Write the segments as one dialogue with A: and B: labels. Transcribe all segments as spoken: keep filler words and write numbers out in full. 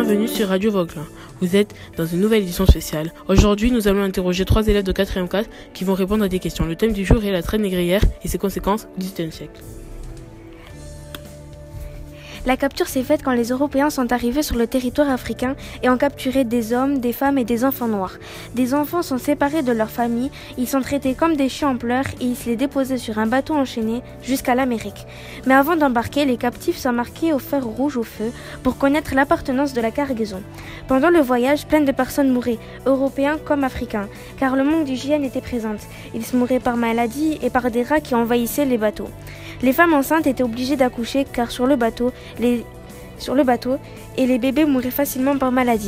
A: Bienvenue sur Radio Vauclin. Vous êtes dans une nouvelle édition spéciale. Aujourd'hui, nous allons interroger trois élèves de quatrième classe qui vont répondre à des questions. Le thème du jour est la traite négrière et ses conséquences au dix-huitième siècle.
B: La capture s'est faite quand les Européens sont arrivés sur le territoire africain et ont capturé des hommes, des femmes et des enfants noirs. Des enfants sont séparés de leur famille, ils sont traités comme des chiens en pleurs et ils se les déposaient sur un bateau enchaîné jusqu'à l'Amérique. Mais avant d'embarquer, les captifs sont marqués au fer rouge au feu pour connaître l'appartenance de la cargaison. Pendant le voyage, plein de personnes mouraient, Européens comme Africains, car le manque d'hygiène était présent. Ils se mouraient par maladie et par des rats qui envahissaient les bateaux. Les femmes enceintes étaient obligées d'accoucher car sur le bateau, les... sur le bateau, et les bébés mouraient facilement par maladie.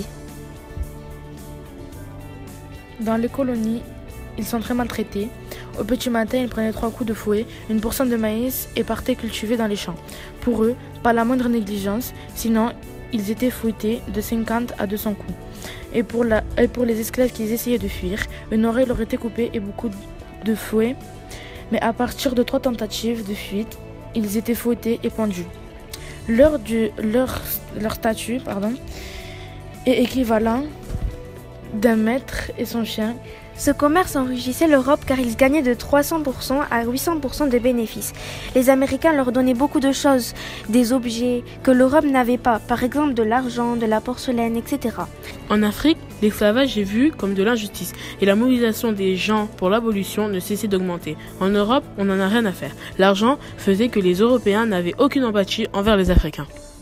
C: Dans les colonies, ils sont très maltraités. Au petit matin, ils prenaient trois coups de fouet, une portion de maïs et partaient cultiver dans les champs. Pour eux, pas la moindre négligence, sinon ils étaient fouettés de cinquante à deux cents coups. Et pour, la... et pour les esclaves qui essayaient de fuir, une oreille leur était coupée et beaucoup de fouets. Mais à partir de trois tentatives de fuite, ils étaient fouettés et pendus. Leur, du, leur, leur statut pardon, est équivalent d'un maître et son chien.
B: Ce commerce enrichissait l'Europe car ils gagnaient de trois cents pour cent à huit cents pour cent de bénéfices. Les Américains leur donnaient beaucoup de choses, des objets que l'Europe n'avait pas, par exemple de l'argent, de la porcelaine, et cetera.
A: En Afrique, l'esclavage est vu comme de l'injustice et la mobilisation des gens pour l'abolition ne cessait d'augmenter. En Europe, on n'en a rien à faire. L'argent faisait que les Européens n'avaient aucune empathie envers les Africains.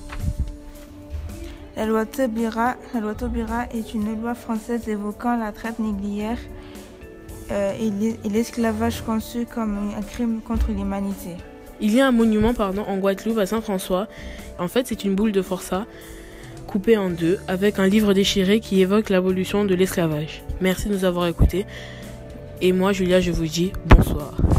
D: La loi Taubira, la loi Taubira est une loi française évoquant la traite négrière euh, et l'esclavage conçu comme un crime contre l'humanité.
A: Il y a un monument pardon, en Guadeloupe à Saint-François. En fait, c'est une boule de forçat coupée en deux avec un livre déchiré qui évoque l'abolition de l'esclavage. Merci de nous avoir écoutés. Et moi, Julia, je vous dis bonsoir.